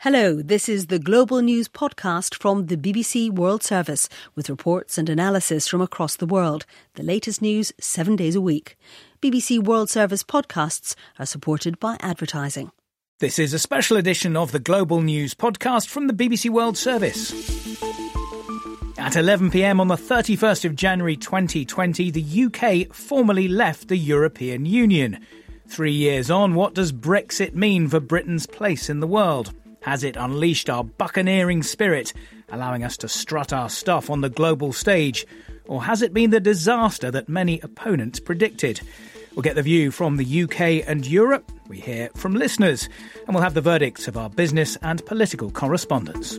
Hello, this is the Global News podcast from the BBC World Service with reports and analysis from across the world. The latest news 7 days a week. BBC World Service podcasts are supported by advertising. This is a special edition of the Global News podcast from the BBC World Service. At 11 p.m. on the 31st of January 2020, the UK formally left the European Union. 3 years on, what does Brexit mean for Britain's place in the world? Has it unleashed our buccaneering spirit, allowing us to strut our stuff on the global stage? Or has it been the disaster that many opponents predicted? We'll get the view from the UK and Europe. We hear from listeners. And we'll have the verdicts of our business and political correspondents.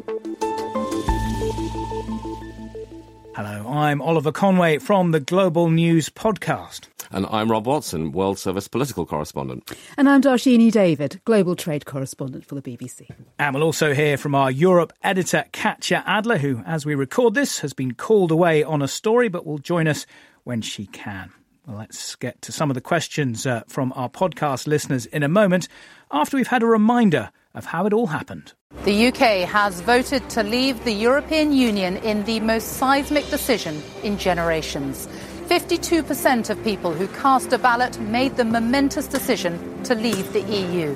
Hello, I'm Oliver Conway from the Global News podcast. And I'm Rob Watson, World Service political correspondent. And I'm Darshini David, global trade correspondent for the BBC. And we'll also hear from our Europe editor, Katya Adler, who, as we record this, has been called away on a story, but will join us when she can. Well, let's get to some of the questions from our podcast listeners in a moment, after we've had a reminder of how it all happened. The UK has voted to leave the European Union in the most seismic decision in generations. 52% of people who cast a ballot made the momentous decision to leave the EU.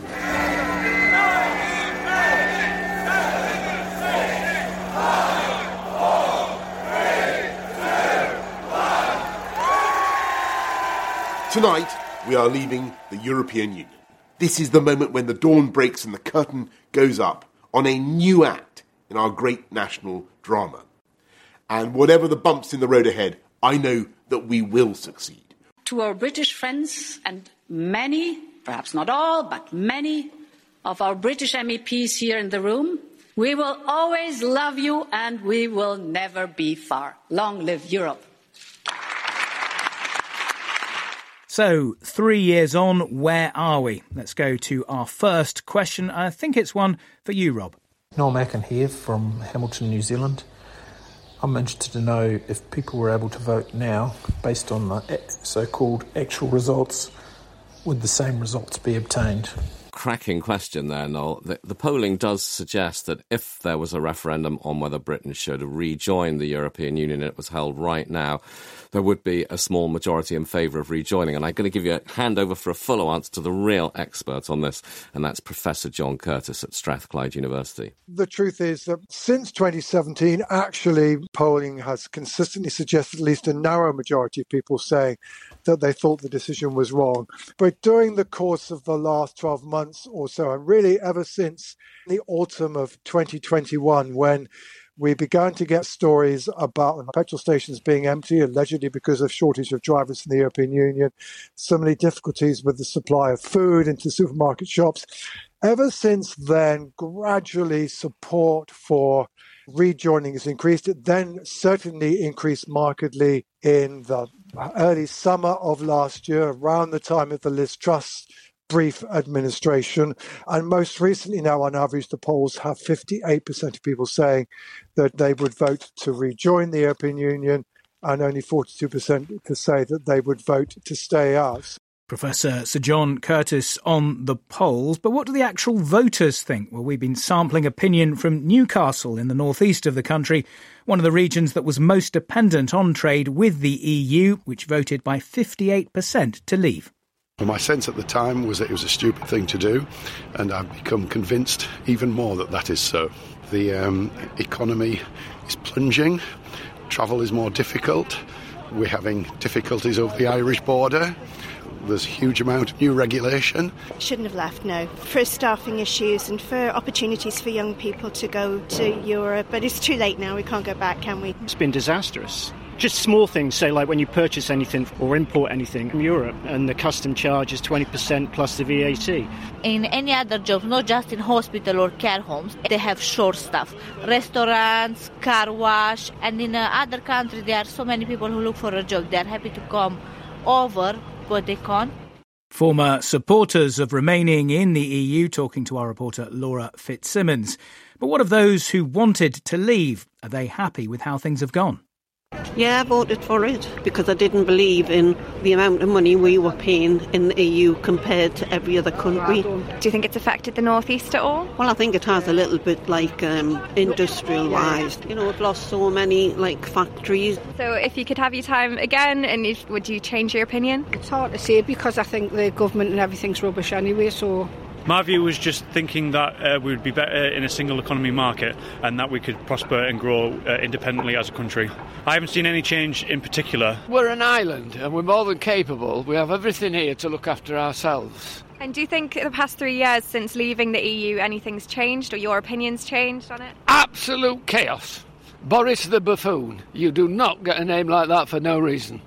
Tonight, we are leaving the European Union. This is the moment when the dawn breaks and the curtain goes up on a new act in our great national drama. And whatever the bumps in the road ahead, I know that we will succeed. To our British friends and many, perhaps not all, but many of our British MEPs here in the room, we will always love you and we will never be far. Long live Europe. So, 3 years on, where are we? Let's go to our first question. I think it's one for you, Rob. Noel Mackin here from Hamilton, New Zealand. I'm interested to know if people were able to vote now based on the so-called actual results, would the same results be obtained? Cracking question there, Noel. The polling does suggest that if there was a referendum on whether Britain should rejoin the European Union and it was held right now, there would be a small majority in favour of rejoining. And I'm going to give you a handover for a full answer to the real expert on this, and that's Professor John Curtice at Strathclyde University. The truth is that since 2017, actually, polling has consistently suggested at least a narrow majority of people saying that they thought the decision was wrong. But during the course of the last 12 months or so, and really ever since the autumn of 2021, when we began to get stories about petrol stations being empty, allegedly because of shortage of drivers in the European Union, so many difficulties with the supply of food into supermarket shops. Ever since then, gradually support for rejoining has increased. It then certainly increased markedly in the early summer of last year, around the time of the Liz Truss brief administration. And most recently now, on average, the polls have 58% of people saying that they would vote to rejoin the European Union and only 42% to say that they would vote to stay out. Professor Sir John Curtice on the polls. But what do the actual voters think? Well, we've been sampling opinion from Newcastle in the northeast of the country, one of the regions that was most dependent on trade with the EU, which voted by 58% to leave. Well, my sense at the time was that it was a stupid thing to do, and I've become convinced even more that that is so. The economy is plunging, travel is more difficult, we're having difficulties over the Irish border, there's a huge amount of new regulation. Shouldn't have left, no, for staffing issues and for opportunities for young people to go to Europe, but it's too late now, we can't go back, can we? It's been disastrous. Just small things, say like when you purchase anything or import anything from Europe and the custom charge is 20% plus the VAT. In any other jobs, not just in hospital or care homes, they have short staff. Restaurants, car wash, and in other countries there are so many people who look for a job. They are happy to come over, but they can't. Former supporters of remaining in the EU talking to our reporter Laura Fitzsimmons. But what of those who wanted to leave? Are they happy with how things have gone? Yeah, I voted for it because I didn't believe in the amount of money we were paying in the EU compared to every other country. Do you think it's affected the North East at all? Well, I think it has a little bit, like industrial-wise. You know, we've lost so many factories. So if you could have your time again, would you change your opinion? It's hard to say because I think the government and everything's rubbish anyway, so... My view was just thinking that we would be better in a single economy market and that we could prosper and grow independently as a country. I haven't seen any change in particular. We're an island and we're more than capable. We have everything here to look after ourselves. And do you think the past 3 years since leaving the EU anything's changed or your opinions changed on it? Absolute chaos. Boris the buffoon. You do not get a name like that for no reason.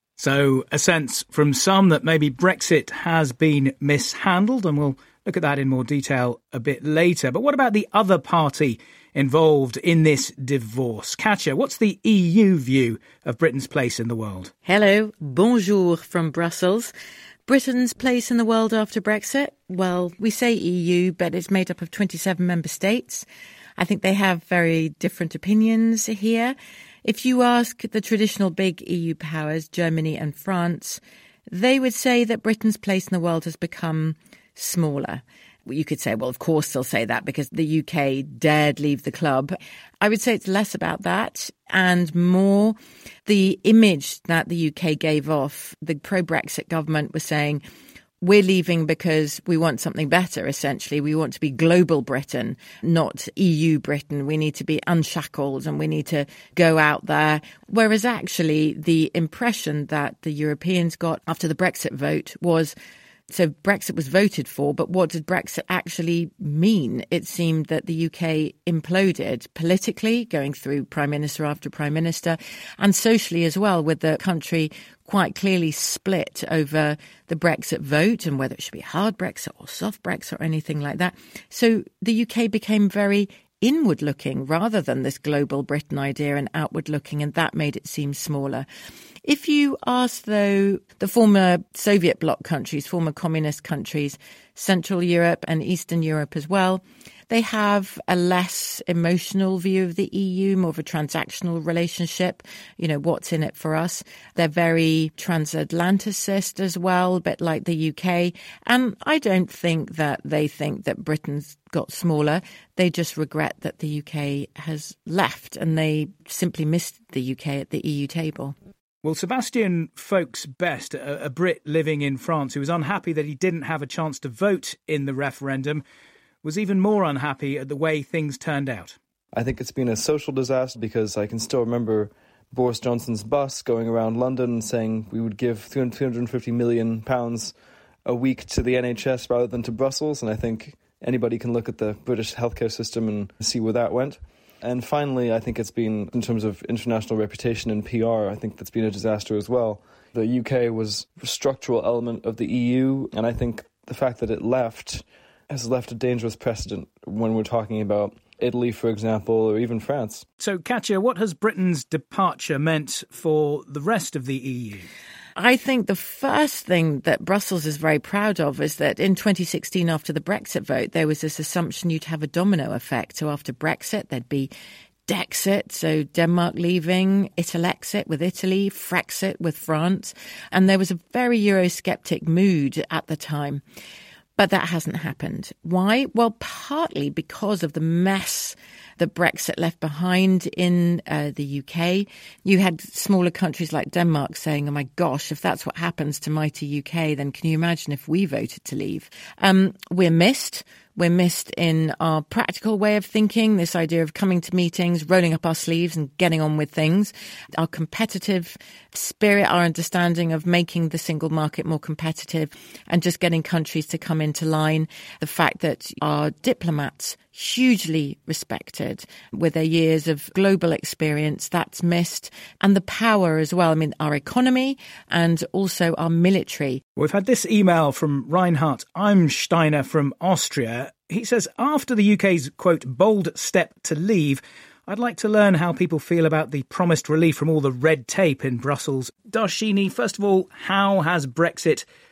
So a sense from some that maybe Brexit has been mishandled, and we'll look at that in more detail a bit later. But what about the other party involved in this divorce? Katja, what's the EU view of Britain's place in the world? Hello, bonjour from Brussels. Britain's place in the world after Brexit? Well, we say EU, but it's made up of 27 member states. I think they have very different opinions here. If you ask the traditional big EU powers, Germany and France, they would say that Britain's place in the world has become smaller. You could say, well, of course they'll say that because the UK dared leave the club. I would say it's less about that and more the image that the UK gave off. The pro-Brexit government was saying, we're leaving because we want something better, essentially. We want to be global Britain, not EU Britain. We need to be unshackled and we need to go out there. Whereas actually the impression that the Europeans got after the Brexit vote was, so Brexit was voted for, but what did Brexit actually mean? It seemed that the UK imploded politically, going through Prime Minister after Prime Minister, and socially as well, with the country quite clearly split over the Brexit vote and whether it should be hard Brexit or soft Brexit or anything like that. So the UK became very inward-looking rather than this global Britain idea and outward-looking, and that made it seem smaller. If you ask, though, the former Soviet bloc countries, former communist countries, Central Europe and Eastern Europe as well, they have a less emotional view of the EU, more of a transactional relationship. You know, what's in it for us? They're very transatlanticist as well, a bit like the UK. And I don't think that they think that Britain's got smaller. They just regret that the UK has left and they simply missed the UK at the EU table. Well, Sebastian Faulks-Best, a Brit living in France who was unhappy that he didn't have a chance to vote in the referendum, was even more unhappy at the way things turned out. I think it's been a social disaster because I can still remember Boris Johnson's bus going around London saying we would give £350 million a week to the NHS rather than to Brussels. And I think anybody can look at the British healthcare system and see where that went. And finally, I think it's been, in terms of international reputation and PR, I think that's been a disaster as well. The UK was a structural element of the EU, and I think the fact that it left has left a dangerous precedent when we're talking about Italy, for example, or even France. So, Katja, what has Britain's departure meant for the rest of the EU? I think the first thing that Brussels is very proud of is that in 2016, after the Brexit vote, there was this assumption you'd have a domino effect. So after Brexit, there'd be Dexit, so Denmark leaving, Italexit with Italy, Frexit with France. And there was a very Eurosceptic mood at the time. But that hasn't happened. Why? Well, partly because of the mess that Brexit left behind in the UK. You had smaller countries like Denmark saying, oh my gosh, if that's what happens to mighty UK, then can you imagine if we voted to leave? We're missed. We're missed in our practical way of thinking, this idea of coming to meetings, rolling up our sleeves and getting on with things. Our competitive spirit, our understanding of making the single market more competitive and just getting countries to come into line. The fact that our diplomats, hugely respected with their years of global experience, that's missed. And the power as well. I mean, our economy and also our military. We've had this email from Reinhard Eimsteiner from Austria. He says, after the UK's, quote, bold step to leave, I'd like to learn how people feel about the promised relief from all the red tape in Brussels. Darshini, first of all, how has Brexit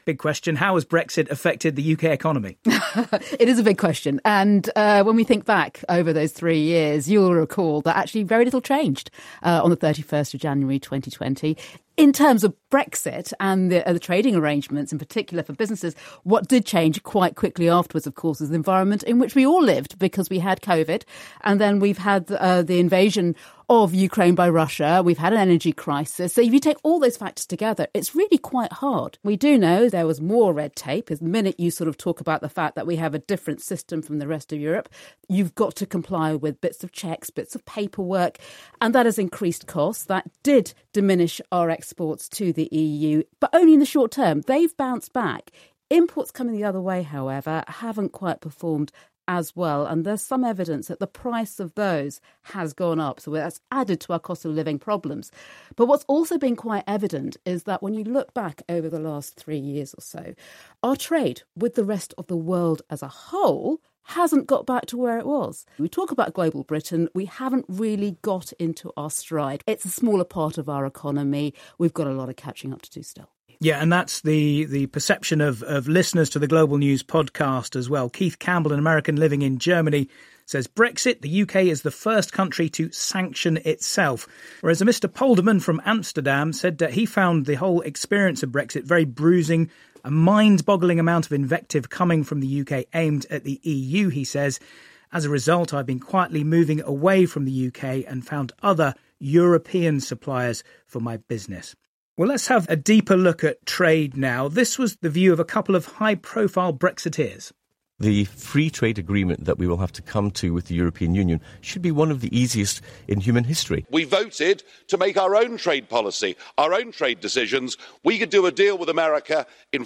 big question. How has Brexit affected the UK economy? It is a big question. And when we think back over those 3 years, you'll recall that actually very little changed on the 31st of January 2020. In terms of Brexit and the trading arrangements, in particular for businesses, what did change quite quickly afterwards, of course, is the environment in which we all lived, because we had COVID, and then we've had the invasion of Ukraine by Russia. We've had an energy crisis. So if you take all those factors together, it's really quite hard. We do know there was more red tape. The minute you sort of talk about the fact that we have a different system from the rest of Europe, you've got to comply with bits of checks, bits of paperwork, and that has increased costs. That did diminish our exports to the EU, but only in the short term. They've bounced back. Imports coming the other way, however, haven't quite performed as well. And there's some evidence that the price of those has gone up. So that's added to our cost of living problems. But what's also been quite evident is that when you look back over the last 3 years or so, our trade with the rest of the world as a whole hasn't got back to where it was. We talk about global Britain. We haven't really got into our stride. It's a smaller part of our economy. We've got a lot of catching up to do still. Yeah, and that's the perception of listeners to the Global News podcast as well. Keith Campbell, an American living in Germany, says Brexit, the UK is the first country to sanction itself. Whereas a Mr. Polderman from Amsterdam said that he found the whole experience of Brexit very bruising, a mind-boggling amount of invective coming from the UK aimed at the EU, he says. As a result, I've been quietly moving away from the UK and found other European suppliers for my business. Well, let's have a deeper look at trade now. This was the view of a couple of high-profile Brexiteers. The free trade agreement that we will have to come to with the European Union should be one of the easiest in human history. We voted to make our own trade policy, our own trade decisions. We could do a deal with America in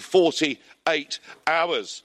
48 hours.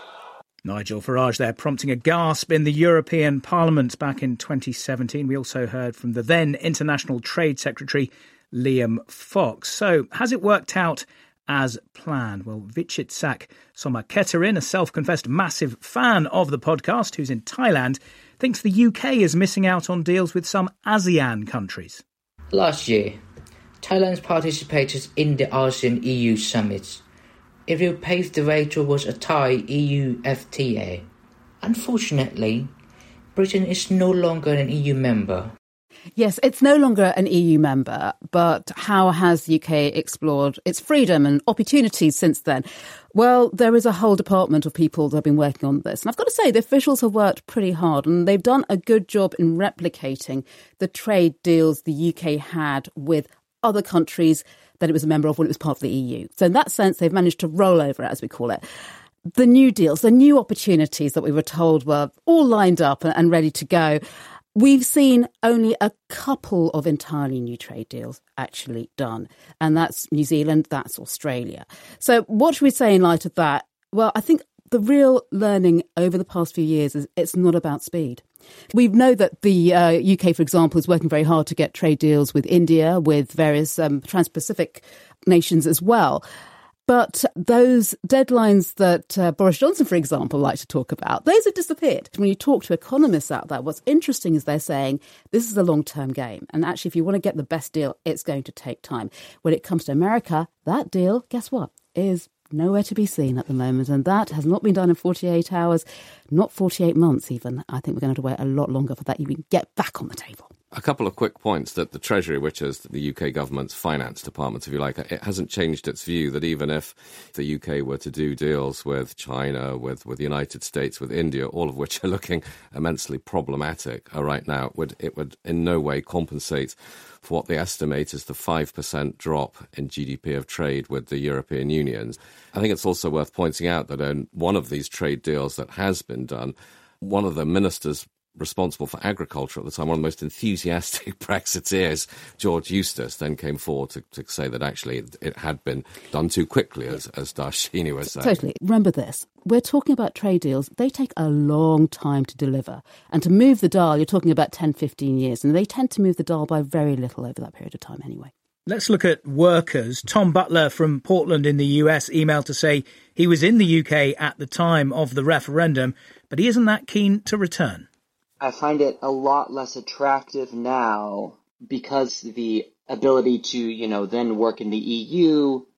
Nigel Farage there, prompting a gasp in the European Parliament back in 2017. We also heard from the then International Trade Secretary, Liam Fox. So, has it worked out as planned? Well, Vichitsak Somaketarin, a self-confessed massive fan of the podcast, who's in Thailand, thinks the UK is missing out on deals with some ASEAN countries. Last year, Thailand participated in the ASEAN EU summit. It will pave the way towards a Thai-EU FTA. Unfortunately, Britain is no longer an EU member. Yes, it's no longer an EU member, but how has the UK explored its freedom and opportunities since then? Well, there is a whole department of people that have been working on this. And I've got to say, the officials have worked pretty hard and they've done a good job in replicating the trade deals the UK had with other countries that it was a member of when it was part of the EU. So in that sense, they've managed to roll over it, as we call it. The new deals, the new opportunities that we were told were all lined up and ready to go. We've seen only a couple of entirely new trade deals actually done, and that's New Zealand, that's Australia. So what should we say in light of that? Well, I think the real learning over the past few years is it's not about speed. We know that the UK, for example, is working very hard to get trade deals with India, with various Trans-Pacific nations as well. But those deadlines that Boris Johnson, for example, likes to talk about, those have disappeared. When you talk to economists out there, what's interesting is they're saying this is a long-term game. And actually, if you want to get the best deal, it's going to take time. When it comes to America, that deal, guess what, is nowhere to be seen at the moment. And that has not been done in 48 hours, not 48 months even. I think we're going to have to wait a lot longer for that you can get back on the table. A couple of quick points that the Treasury, which is the UK government's finance department, if you like, it hasn't changed its view that even if the UK were to do deals with China, with the United States, with India, all of which are looking immensely problematic right now, it would in no way compensate for what they estimate is the 5% drop in GDP of trade with the European Union. I think it's also worth pointing out that in one of these trade deals that has been done, one of the ministers responsible for agriculture at the time, one of the most enthusiastic Brexiteers, George Eustace, then came forward to say that actually it had been done too quickly, as Darshini was saying. Totally. Remember this. We're talking about trade deals. They take a long time to deliver. And to move the dial, you're talking about 10, 15 years. And they tend to move the dial by very little over that period of time anyway. Let's look at workers. Tom Butler from Portland in the US emailed to say he was in the UK at the time of the referendum, but he isn't that keen to return. I find it a lot less attractive now because the ability to, then work in the EU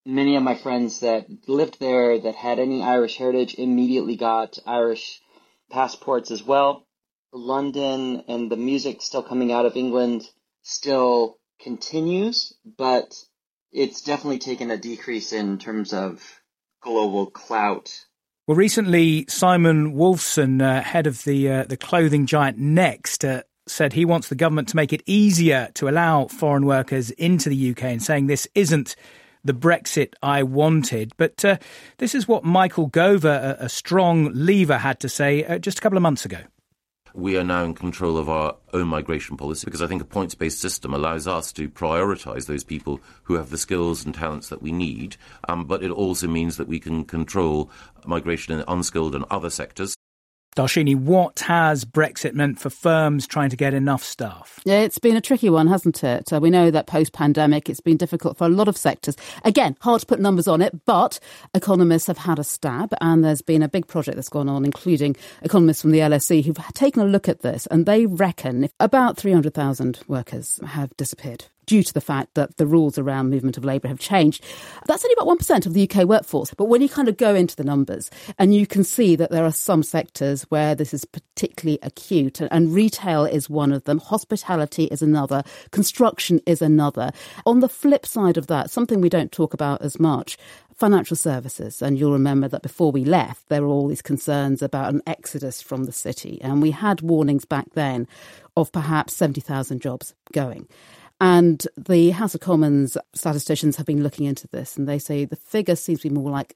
Many of my friends that lived there that had any Irish heritage immediately got Irish passports as well. London and the music still coming out of England still continues, but it's definitely taken a decrease in terms of global clout. Well, recently, Simon Wolfson, head of the clothing giant Next, said he wants the government to make it easier to allow foreign workers into the UK and saying this isn't the Brexit I wanted. But this is what Michael Gove, a strong leaver, had to say just a couple of months ago. We are now in control of our own migration policy because I think a points-based system allows us to prioritise those people who have the skills and talents that we need, but it also means that we can control migration in unskilled and other sectors. Darshini, what has Brexit meant for firms trying to get enough staff? Yeah, it's been a tricky one, hasn't it? We know that post-pandemic it's been difficult for a lot of sectors. Again, hard to put numbers on it, but economists have had a stab, and there's been a big project that's gone on, including economists from the LSE who've taken a look at this, and they reckon about 300,000 workers have disappeared due to the fact that the rules around movement of labour have changed. That's only about 1% of the UK workforce. But when you kind of go into the numbers and you can see that there are some sectors where this is particularly acute, and retail is one of them, hospitality is another, construction is another. On the flip side of that, something we don't talk about as much, financial services. And you'll remember that before we left, there were all these concerns about an exodus from the city. And we had warnings back then of perhaps 70,000 jobs going. And the House of Commons statisticians have been looking into this, and they say the figure seems to be more like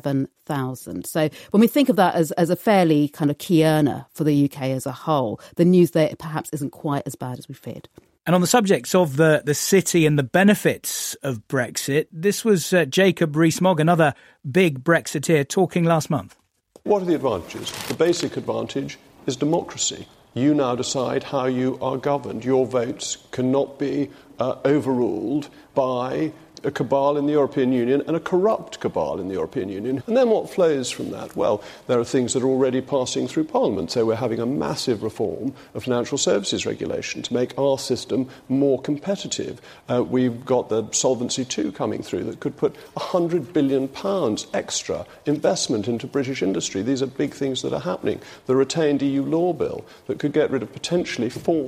7,000. So when we think of that as a fairly kind of key earner for the UK as a whole, the news there perhaps isn't quite as bad as we feared. And on the subject of the city and the benefits of Brexit, this was Jacob Rees-Mogg, another big Brexiteer, talking last month. What are the advantages? The basic advantage is democracy. You now decide how you are governed. Your votes cannot be overruled by a cabal in the European Union and a corrupt cabal in the European Union. And then what flows from that? Well, there are things that are already passing through Parliament. So we're having a massive reform of financial services regulation to make our system more competitive. We've got the Solvency II coming through that could put £100 billion extra investment into British industry. These are big things that are happening. The retained EU law bill that could get rid of potentially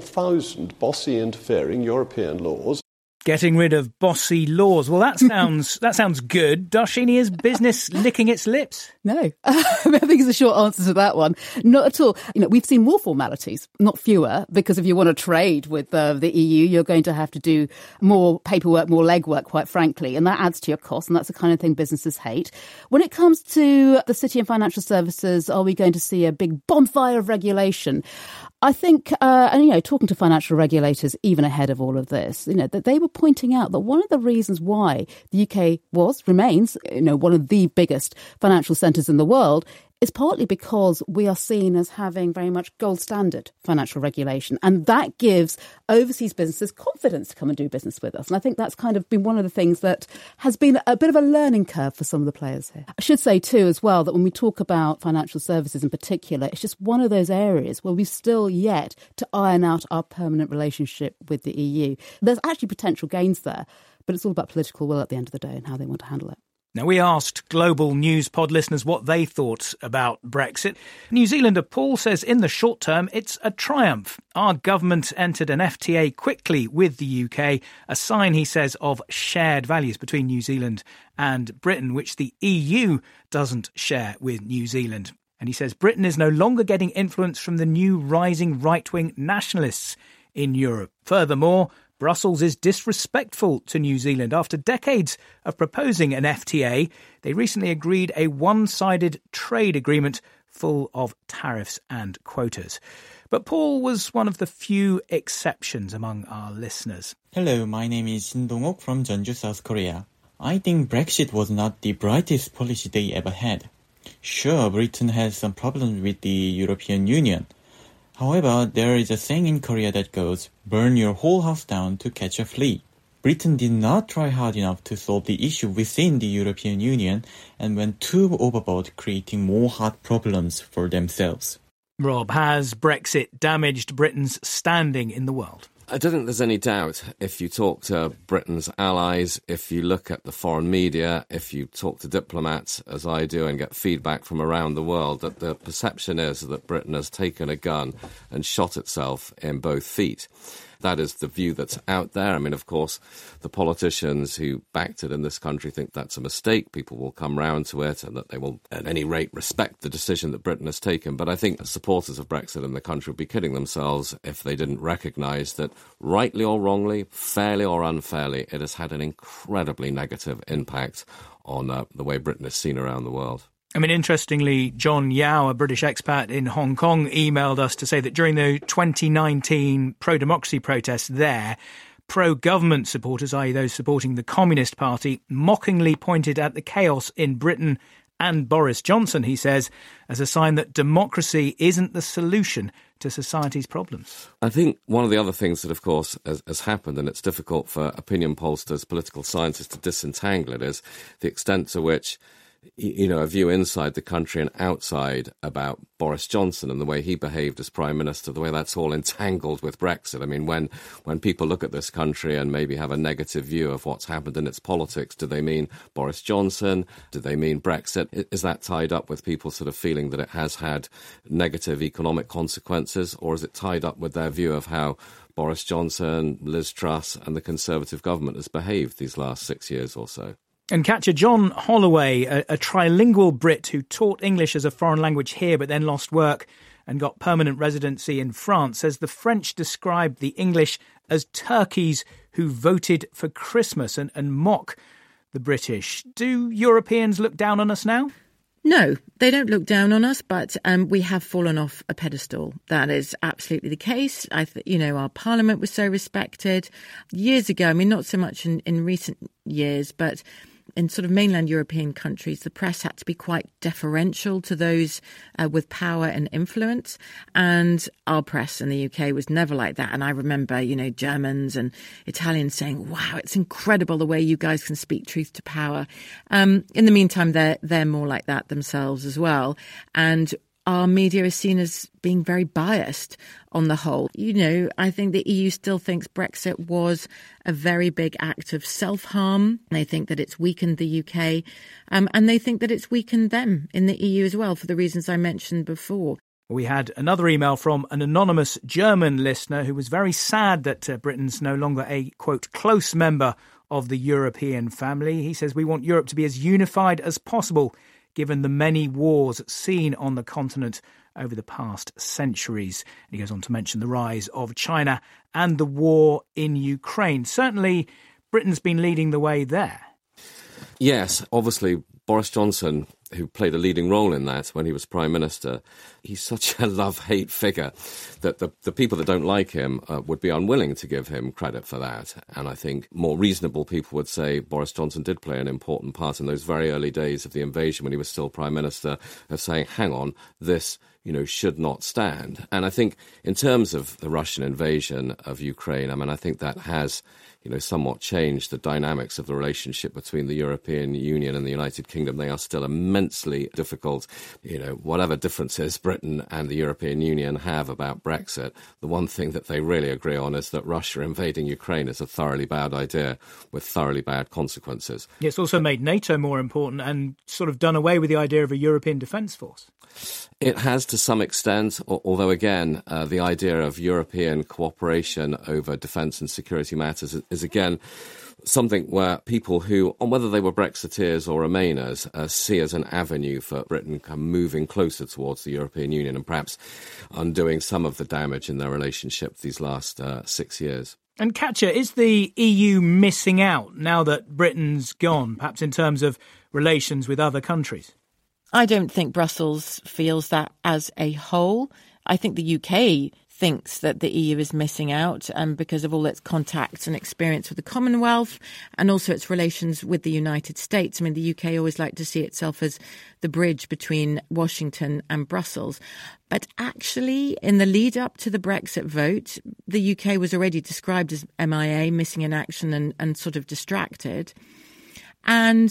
4,000 bossy interfering European laws. Getting rid of bossy laws. Well, that sounds good. Darshini, is business licking its lips? No. I think it's a short answer to that one. Not at all. We've seen more formalities, not fewer, because if you want to trade with the EU, you're going to have to do more paperwork, more legwork, quite frankly, and that adds to your cost, and that's the kind of thing businesses hate. When it comes to the city and financial services, are we going to see a big bonfire of regulation? I think, talking to financial regulators even ahead of all of this, that they were pointing out that one of the reasons why the UK remains, one of the biggest financial centres in the world is partly because we are seen as having very much gold standard financial regulation. And that gives overseas businesses confidence to come and do business with us. And I think that's kind of been one of the things that has been a bit of a learning curve for some of the players here. I should say too as well that when we talk about financial services in particular, it's just one of those areas where we've still yet to iron out our permanent relationship with the EU. There's actually potential gains there, but it's all about political will at the end of the day and how they want to handle it. Now, we asked Global News Pod listeners what they thought about Brexit. New Zealander Paul says in the short term, it's a triumph. Our government entered an FTA quickly with the UK, a sign, he says, of shared values between New Zealand and Britain, which the EU doesn't share with New Zealand. And he says Britain is no longer getting influence from the new rising right-wing nationalists in Europe. Furthermore, Brussels is disrespectful to New Zealand. After decades of proposing an FTA, they recently agreed a one-sided trade agreement full of tariffs and quotas. But Paul was one of the few exceptions among our listeners. Hello, my name is Shin Dong-ok from Jeonju, South Korea. I think Brexit was not the brightest policy they ever had. Sure, Britain has some problems with the European Union. However, there is a saying in Korea that goes, burn your whole house down to catch a flea. Britain did not try hard enough to solve the issue within the European Union and went too overboard, creating more hard problems for themselves. Rob, has Brexit damaged Britain's standing in the world? I don't think there's any doubt, if you talk to Britain's allies, if you look at the foreign media, if you talk to diplomats, as I do, and get feedback from around the world, that the perception is that Britain has taken a gun and shot itself in both feet. That is the view that's out there. I mean, of course, the politicians who backed it in this country think that's a mistake. People will come round to it and that they will, at any rate, respect the decision that Britain has taken. But I think supporters of Brexit in the country would be kidding themselves if they didn't recognise that, rightly or wrongly, fairly or unfairly, it has had an incredibly negative impact on the way Britain is seen around the world. I mean, interestingly, John Yao, a British expat in Hong Kong, emailed us to say that during the 2019 pro-democracy protests there, pro-government supporters, i.e. those supporting the Communist Party, mockingly pointed at the chaos in Britain and Boris Johnson, he says, as a sign that democracy isn't the solution to society's problems. I think one of the other things that, of course, has happened, and it's difficult for opinion pollsters, political scientists to disentangle it, is the extent to which a view inside the country and outside about Boris Johnson and the way he behaved as Prime Minister, the way that's all entangled with Brexit. I mean, when people look at this country and maybe have a negative view of what's happened in its politics, do they mean Boris Johnson? Do they mean Brexit? Is that tied up with people sort of feeling that it has had negative economic consequences, or is it tied up with their view of how Boris Johnson, Liz Truss and the Conservative government has behaved these last 6 years or so? And catcher John Holloway, a trilingual Brit who taught English as a foreign language here but then lost work and got permanent residency in France, says the French described the English as turkeys who voted for Christmas and mock the British. Do Europeans look down on us now? No, they don't look down on us, but we have fallen off a pedestal. That is absolutely the case. Our parliament was so respected years ago. I mean, not so much in recent years, but in sort of mainland European countries, the press had to be quite deferential to those with power and influence. And our press in the UK was never like that. And I remember, Germans and Italians saying, wow, it's incredible the way you guys can speak truth to power. In the meantime, they're more like that themselves as well. And our media is seen as being very biased on the whole. I think the EU still thinks Brexit was a very big act of self-harm. They think that it's weakened the UK, and they think that it's weakened them in the EU as well, for the reasons I mentioned before. We had another email from an anonymous German listener who was very sad that Britain's no longer a, quote, close member of the European family. He says, we want Europe to be as unified as possible, given the many wars seen on the continent over the past centuries. And he goes on to mention the rise of China and the war in Ukraine. Certainly, Britain's been leading the way there. Yes, obviously, Boris Johnson, who played a leading role in that when he was Prime Minister, he's such a love-hate figure that the people that don't like him would be unwilling to give him credit for that. And I think more reasonable people would say Boris Johnson did play an important part in those very early days of the invasion when he was still Prime Minister, of saying, hang on, this should not stand. And I think in terms of the Russian invasion of Ukraine, I think that has somewhat changed the dynamics of the relationship between the European Union and the United Kingdom. They are still immensely difficult. Whatever differences Britain and the European Union have about Brexit, the one thing that they really agree on is that Russia invading Ukraine is a thoroughly bad idea with thoroughly bad consequences. It's also made NATO more important and sort of done away with the idea of a European defence force. It has to some extent, although again, the idea of European cooperation over defence and security matters is again something where people who, on whether they were Brexiteers or Remainers, see as an avenue for Britain moving closer towards the European Union and perhaps undoing some of the damage in their relationship these last 6 years. And Katja, is the EU missing out now that Britain's gone, perhaps in terms of relations with other countries? I don't think Brussels feels that as a whole. I think the UK thinks that the EU is missing out because of all its contacts and experience with the Commonwealth and also its relations with the United States. The UK always liked to see itself as the bridge between Washington and Brussels. But actually, in the lead up to the Brexit vote, the UK was already described as MIA, missing in action and sort of distracted. And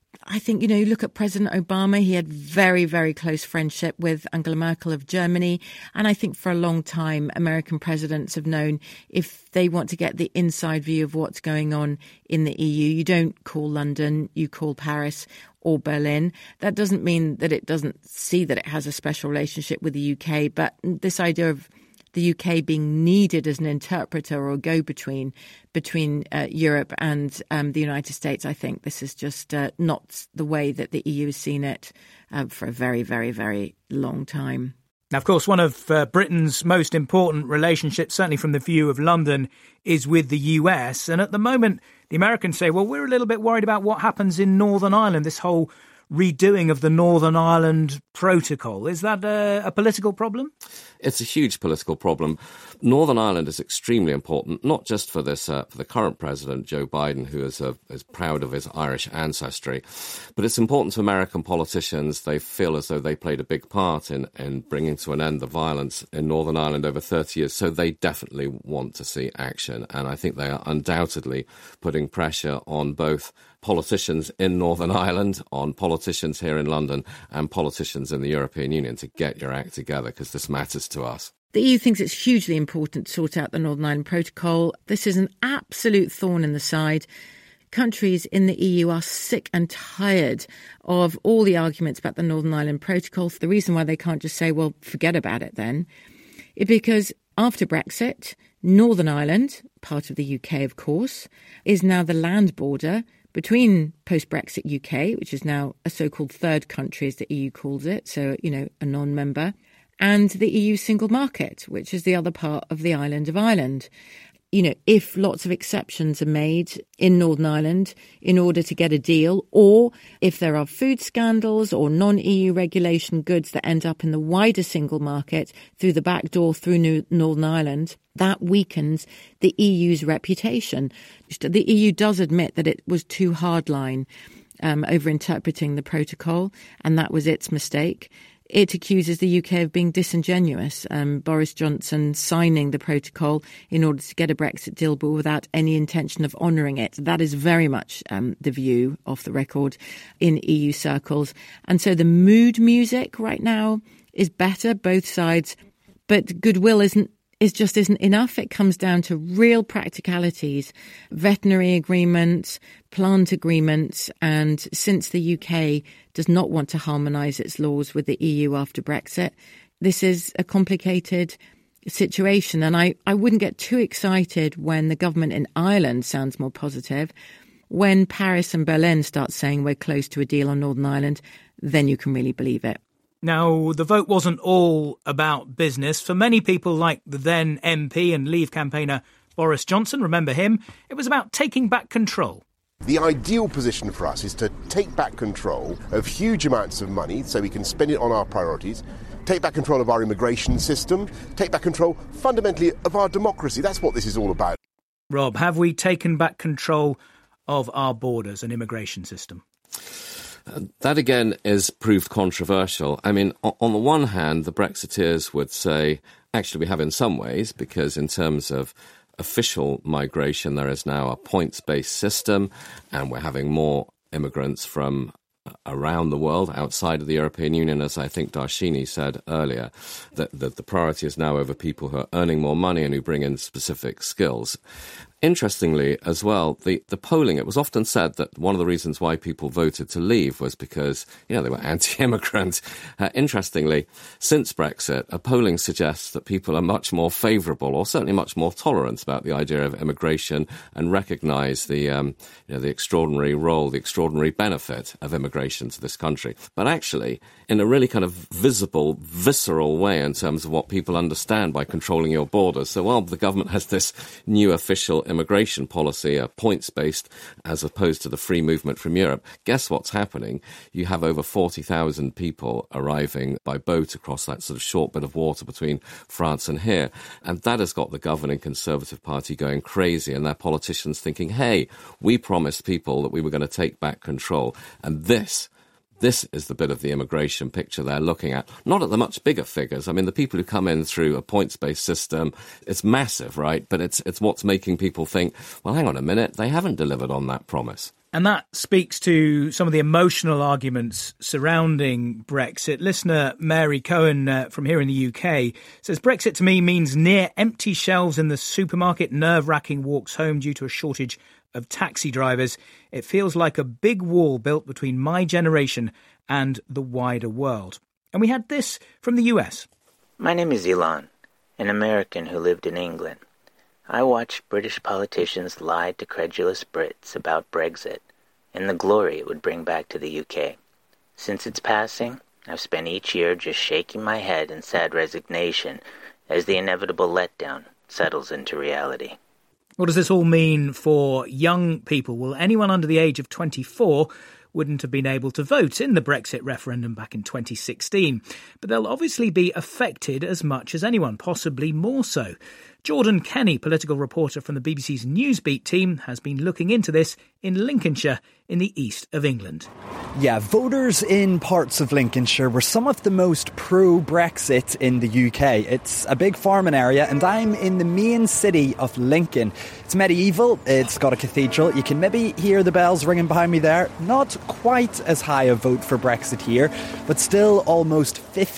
I think, you look at President Obama, he had very, very close friendship with Angela Merkel of Germany. And I think for a long time, American presidents have known if they want to get the inside view of what's going on in the EU, you don't call London, you call Paris or Berlin. That doesn't mean that it doesn't see that it has a special relationship with the UK, but this idea of the UK being needed as an interpreter or a go-between between Europe and the United States, I think this is just not the way that the EU has seen it for a very, very, very long time. Now, of course, one of Britain's most important relationships, certainly from the view of London, is with the US. And at the moment, the Americans say, well, we're a little bit worried about what happens in Northern Ireland, this whole redoing of the Northern Ireland Protocol. Is that a political problem? It's a huge political problem. Northern Ireland is extremely important, not just for this for the current president, Joe Biden, who is proud of his Irish ancestry, but it's important to American politicians. They feel as though they played a big part in bringing to an end the violence in Northern Ireland over 30 years, so they definitely want to see action. And I think they are undoubtedly putting pressure on both politicians in Northern Ireland, on politicians here in London, and politicians in the European Union to get your act together, because this matters to us. The EU thinks it's hugely important to sort out the Northern Ireland Protocol. This is an absolute thorn in the side. Countries in the EU are sick and tired of all the arguments about the Northern Ireland Protocol. The reason why they can't just say, well, forget about it then, is because after Brexit, Northern Ireland, part of the UK, of course, is now the land border between post-Brexit UK, which is now a so-called third country, as the EU calls it, so, a non-member, and the EU single market, which is the other part of the island of Ireland. If lots of exceptions are made in Northern Ireland in order to get a deal, or if there are food scandals or non-EU regulation goods that end up in the wider single market through the back door through Northern Ireland, that weakens the EU's reputation. The EU does admit that it was too hardline over interpreting the protocol, and that was its mistake. It accuses the UK of being disingenuous. Boris Johnson signing the protocol in order to get a Brexit deal, but without any intention of honouring it. That is very much the view, off the record, in EU circles. And so the mood music right now is better, both sides, but goodwill just isn't enough. It comes down to real practicalities, veterinary agreements, plant agreements, and since the UK does not want to harmonise its laws with the EU after Brexit, this is a complicated situation. And I wouldn't get too excited when the government in Ireland sounds more positive. When Paris and Berlin start saying we're close to a deal on Northern Ireland, then you can really believe it. Now, the vote wasn't all about business. For many people like the then MP and Leave campaigner Boris Johnson, remember him, it was about taking back control. The ideal position for us is to take back control of huge amounts of money so we can spend it on our priorities, take back control of our immigration system, take back control, fundamentally, of our democracy. That's what this is all about. Rob, have we taken back control of our borders and immigration system? That, again, is proved controversial. I mean, on the one hand, the Brexiteers would say, actually, we have in some ways, because in terms of official migration, there is now a points-based system, and we're having more immigrants from around the world, outside of the European Union, as I think Darshini said earlier, that the priority is now over people who are earning more money and who bring in specific skills. Interestingly, as well, the polling, it was often said that one of the reasons why people voted to leave was because, they were anti-immigrant. Interestingly, since Brexit, polling suggests that people are much more favourable, or certainly much more tolerant about the idea of immigration, and recognise the extraordinary role, the extraordinary benefit of immigration to this country. But actually, in a really kind of visible, visceral way in terms of what people understand by controlling your borders. So while the government has this new official immigration policy, points-based, as opposed to the free movement from Europe, guess what's happening? You have over 40,000 people arriving by boat across that sort of short bit of water between France and here. And that has got the governing Conservative Party going crazy, and their politicians thinking, hey, we promised people that we were going to take back control. And this is the bit of the immigration picture they're looking at, not at the much bigger figures. I mean, the people who come in through a points-based system, it's massive, right? But it's what's making people think, well, hang on a minute, they haven't delivered on that promise. And that speaks to some of the emotional arguments surrounding Brexit. Listener Mary Cohen from here in the UK says, Brexit to me means near empty shelves in the supermarket, nerve-wracking walks home due to a shortage of taxi drivers. It feels like a big wall built between my generation and the wider world. And we had this from the US. My name is Elon, an American who lived in England. I watched British politicians lie to credulous Brits about Brexit and the glory it would bring back to the UK. Since its passing, I've spent each year just shaking my head in sad resignation as the inevitable letdown settles into reality. What does this all mean for young people? Well, anyone under the age of 24 wouldn't have been able to vote in the Brexit referendum back in 2016. But they'll obviously be affected as much as anyone, possibly more so. Jordan Kenny, political reporter from the BBC's Newsbeat team, has been looking into this in Lincolnshire in the east of England. Yeah, voters in parts of Lincolnshire were some of the most pro-Brexit in the UK. It's a big farming area and I'm in the main city of Lincoln. It's medieval, it's got a cathedral. You can maybe hear the bells ringing behind me there. Not quite as high a vote for Brexit here, but still almost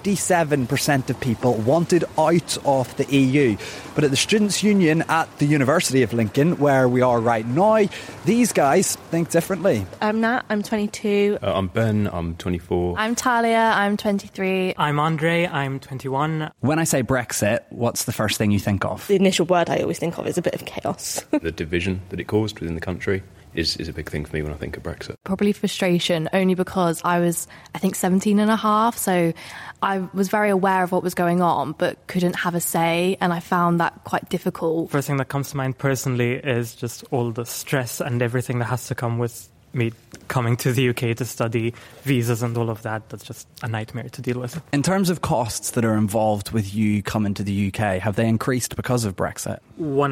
57% of people wanted out of the EU. But at the Students' Union at the University of Lincoln, where we are right now, these guys think differently. I'm Nat, I'm 22. I'm Ben, I'm 24. I'm Talia, I'm 23. I'm Andre, I'm 21. When I say Brexit, what's the first thing you think of? The initial word I always think of is a bit of chaos. The division that it caused within the country is a big thing for me when I think of Brexit. Probably frustration, only because I was, I think, 17 and a half, so I was very aware of what was going on, but couldn't have a say, and I found that quite difficult. First thing that comes to mind personally is just all the stress and everything that has to come with me coming to the UK to study, visas and all of that. That's just a nightmare to deal with. In terms of costs that are involved with you coming to the UK, have they increased because of Brexit?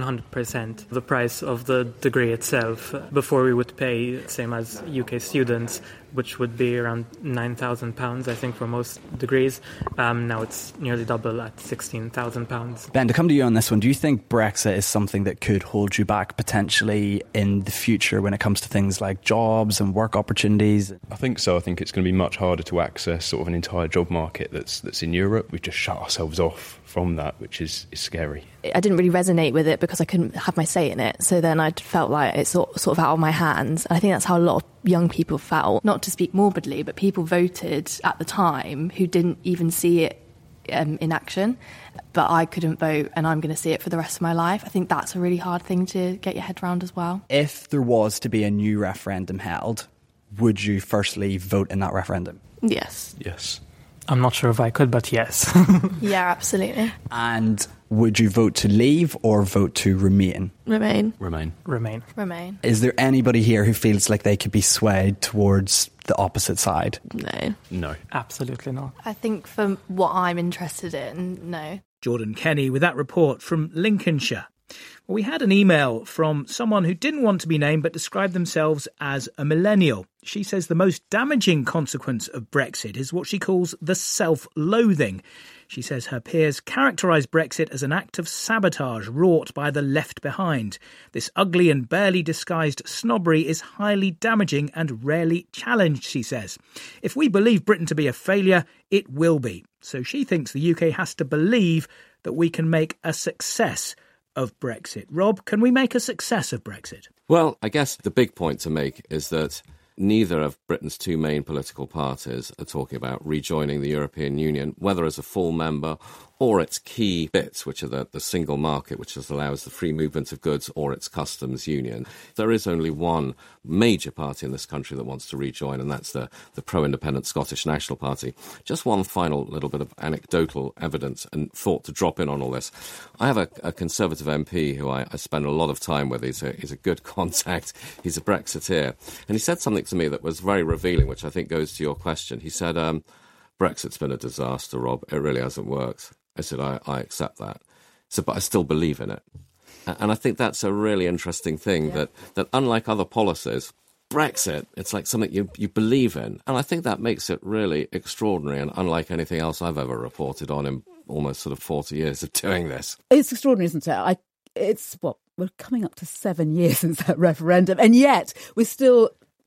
100%. The price of the degree itself, before we would pay, same as UK students, which would be around £9,000, I think, for most degrees. Now it's nearly double at £16,000. Ben, to come to you on this one, do you think Brexit is something that could hold you back potentially in the future when it comes to things like jobs and work opportunities? I think so. I think it's going to be much harder to access sort of an entire job market that's in Europe. We've just shut ourselves off from that, which is scary. I didn't really resonate with it because I couldn't have my say in it. So then I felt like it's sort of out of my hands. And I think that's how a lot of young people felt. Not to speak morbidly, but people voted at the time who didn't even see it in action. But I couldn't vote and I'm going to see it for the rest of my life. I think that's a really hard thing to get your head around as well. If there was to be a new referendum held, would you firstly vote in that referendum? Yes. Yes. I'm not sure if I could, but yes. Yeah, absolutely. And would you vote to leave or vote to remain? Remain. Remain. Remain. Remain. Is there anybody here who feels like they could be swayed towards the opposite side? No. No. Absolutely not. I think for what I'm interested in, no. Jordan Kenny with that report from Lincolnshire. Well, we had an email from someone who didn't want to be named but described themselves as a millennial. She says the most damaging consequence of Brexit is what she calls the self-loathing. She says her peers characterise Brexit as an act of sabotage wrought by the left behind. This ugly and barely disguised snobbery is highly damaging and rarely challenged, she says. If we believe Britain to be a failure, it will be. So she thinks the UK has to believe that we can make a success of Brexit. Rob, can we make a success of Brexit? Well, I guess the big point to make is that neither of Britain's two main political parties are talking about rejoining the European Union, whether as a full member or its key bits, which are the single market, which allows the free movement of goods, or its customs union. There is only one major party in this country that wants to rejoin, and that's the pro-independent Scottish National Party. Just one final little bit of anecdotal evidence and thought to drop in on all this. I have a Conservative MP who I spend a lot of time with. He's a good contact. He's a Brexiteer. And he said something to me that was very revealing, which I think goes to your question. He said, Brexit's been a disaster, Rob. It really hasn't worked. I said, I accept that. So, but I still believe in it. And I think that's a really interesting thing, that unlike other policies, Brexit, it's like something you believe in. And I think that makes it really extraordinary and unlike anything else I've ever reported on in almost sort of 40 years of doing this. It's extraordinary, isn't it? We're coming up to 7 years since that referendum, and yet we're still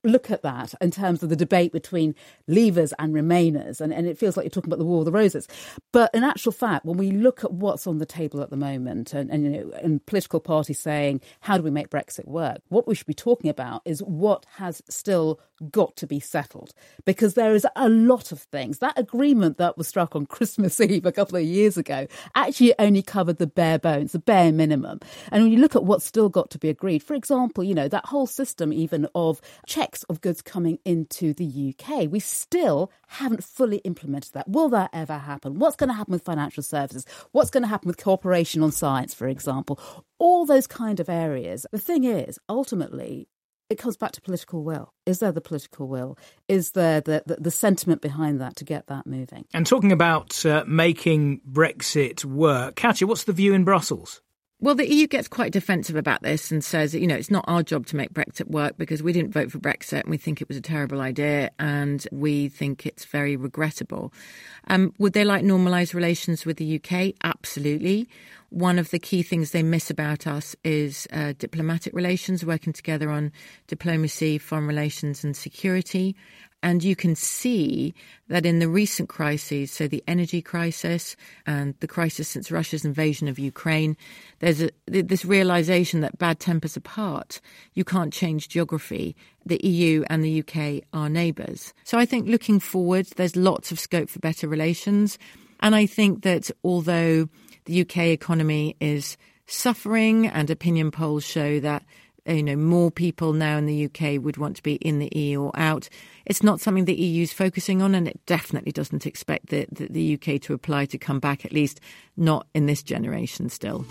look at that in terms of the debate between leavers and remainers, and it feels like you're talking about the War of the Roses. But in actual fact, when we look at what's on the table at the moment, and political parties saying, how do we make Brexit work? What we should be talking about is what has still got to be settled. Because there is a lot of things. That agreement that was struck on Christmas Eve a couple of years ago actually only covered the bare bones, the bare minimum. And when you look at what's still got to be agreed, for example, that whole system even of checks of goods coming into the UK, we still haven't fully implemented that. Will that ever happen? What's going to happen with financial services? What's going to happen with cooperation on science, for example? All those kind of areas. The thing is, ultimately, it comes back to political will. Is there the political will? Is there the sentiment behind that to get that moving? And talking about making Brexit work, Katya, what's the view in Brussels? Well, the EU gets quite defensive about this and says, it's not our job to make Brexit work because we didn't vote for Brexit and we think it was a terrible idea and we think it's very regrettable. Would they like normalised relations with the UK? Absolutely. One of the key things they miss about us is diplomatic relations, working together on diplomacy, foreign relations and security. And you can see that in the recent crises, so the energy crisis and the crisis since Russia's invasion of Ukraine, there's this realisation that bad tempers apart, you can't change geography. The EU and the UK are neighbours. So I think looking forward, there's lots of scope for better relations. And I think that although the UK economy is suffering and opinion polls show that more people now in the UK would want to be in the EU or out, it's not something the EU is focusing on, and it definitely doesn't expect the UK to apply to come back, at least not in this generation still.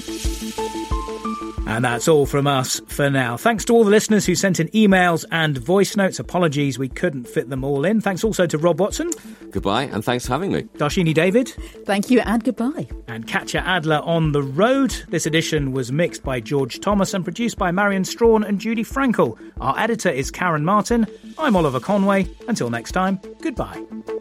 And that's all from us for now. Thanks to all the listeners who sent in emails and voice notes. Apologies we couldn't fit them all in. Thanks also to Rob Watson. Goodbye, and thanks for having me. Darshini David. Thank you, and goodbye. And Katya Adler on the road. This edition was mixed by George Thomas and produced by Marion Strawn and Judy Frankel. Our editor is Karen Martin. I'm Oliver Conway. Until next time, goodbye.